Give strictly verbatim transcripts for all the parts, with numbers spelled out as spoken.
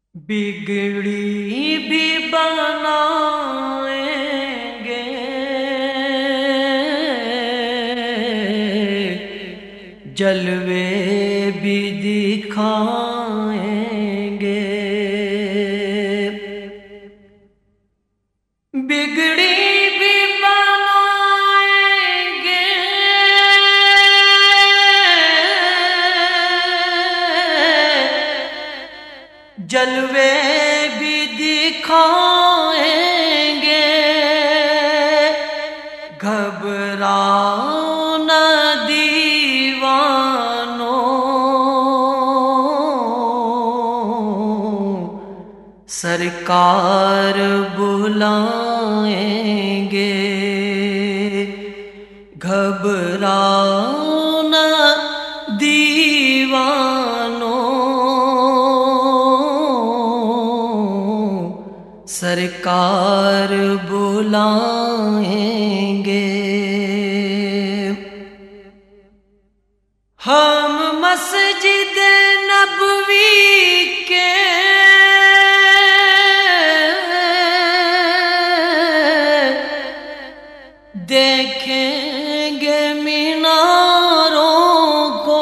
بگڑی بھی بنائیں گے، جلوے بھی دکھائیں گے، بگڑی بھی بنائیں گے، جلوے بھی دکھائیں گے، گھبراؤ نہ دیوانوں، سرکار بلائیں گے، گھبراؤ نہ دیوانوں، سرکار بلائیں گے۔ ہم مسجد نبوی کے دیکھیں گے میناروں کو،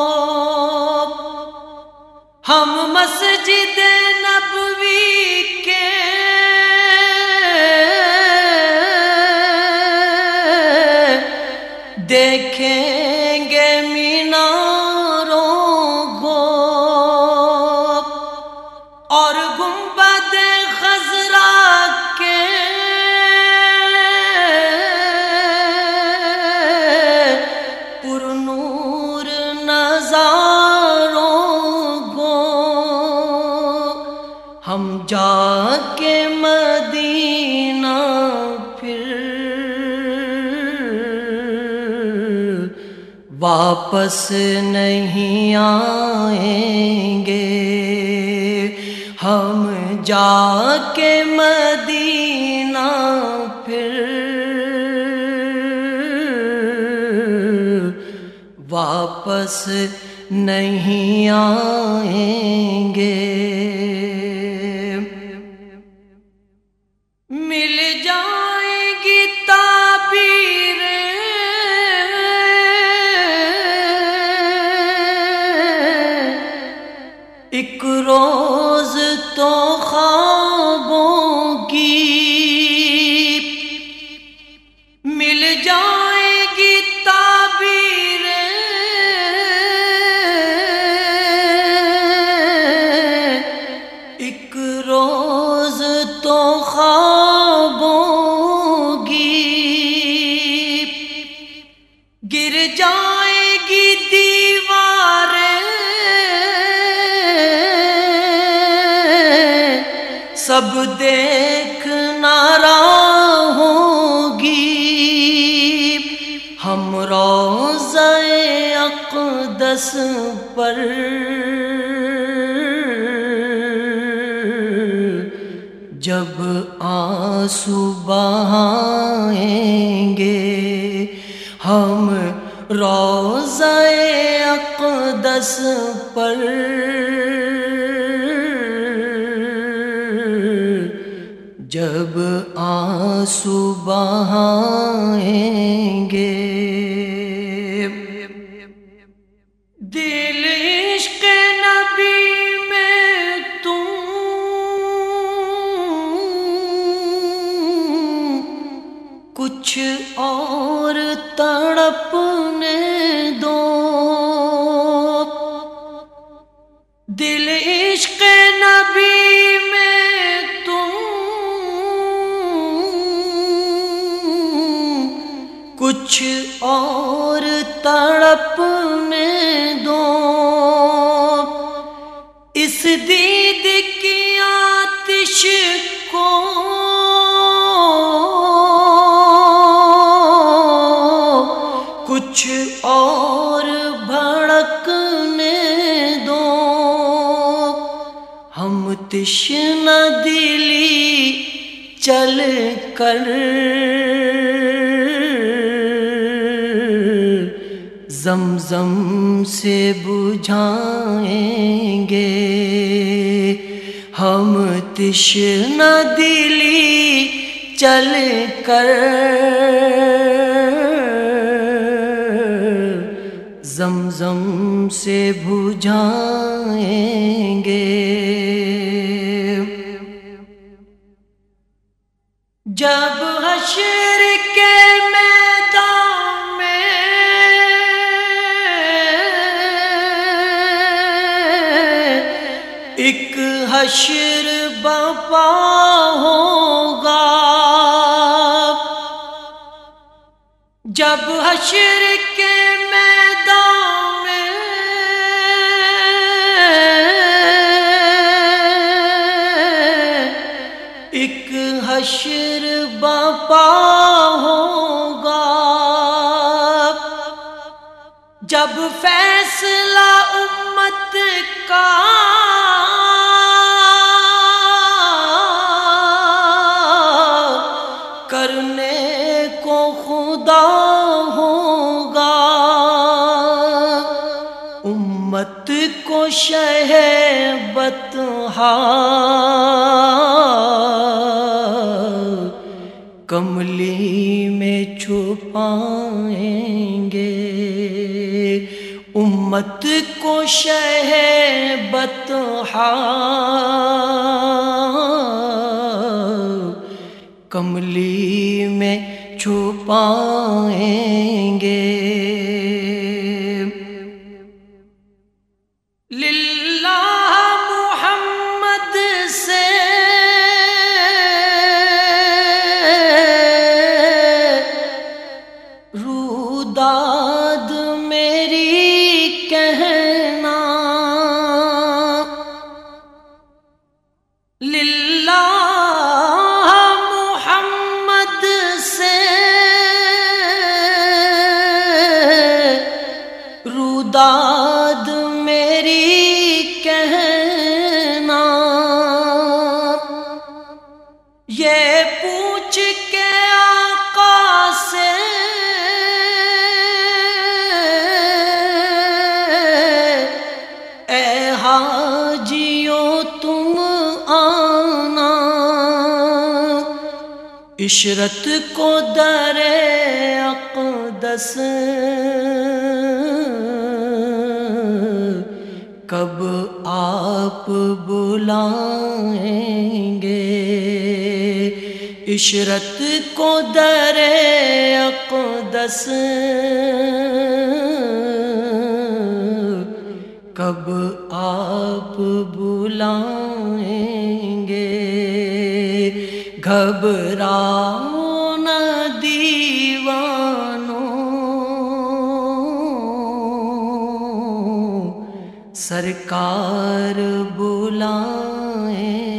ہم مسجد نبوی کے دیکھیں گے میناروں کو، اور گنبد خضرا کے پر نور نظاروں کو، ہم جا کے مدینہ پھر واپس نہیں آئیں گے، ہم جا کے مدینہ پھر واپس نہیں آئیں گے۔ مل جائیں گی تعبیریں ایک روز تو خوابوں کی، مل جائیں گی تعبیریں ایک روز تو خوابوں کی، گر جائیں گی دیواریں سب دیکھنا رہوں گی، ہم روضہ اقدس پر جب آنسو بہائیں گے، ہم روضہ اقدس پر جب آنسو بہائیں گے۔ دل عشق نبی میں تم کچھ اور تڑپنے دو، دل عشق نبی میں تم کچھ اور تڑپنے دو، اس دید کی آتش کو کچھ اور بھڑکنے دو، ہم تشنہ دلی چل کر زمزم سے بجھائیں گے، ہم تشنہ دلی چل کر زمزم سے بجھائیں گے۔ جب حشر کے میدان میں ایک حشر برپا ہوگا، جب حشر کے میدان میں ایک حشر برپا ہوگا، جب فیصلہ امت کا کرنے کو خدا ہوگا، امت کو شہ بطحا کملی میں چھپائیں گے، امت کو شہ بطحا کملی میں چھپائیں گے۔ للہ محمد سے روداد میری کہنا، للہ محمد سے روداد میری کہنا، یہ پوچھ کے آقا سے اے حاجیوں تم آنا، عشرت کو در اقدس کب آپ بلائیں گے، عشرت کو در اقدس کب آپ بلائیں گے۔ گھبراؤ نہ دیوانوں، سرکار بلائیں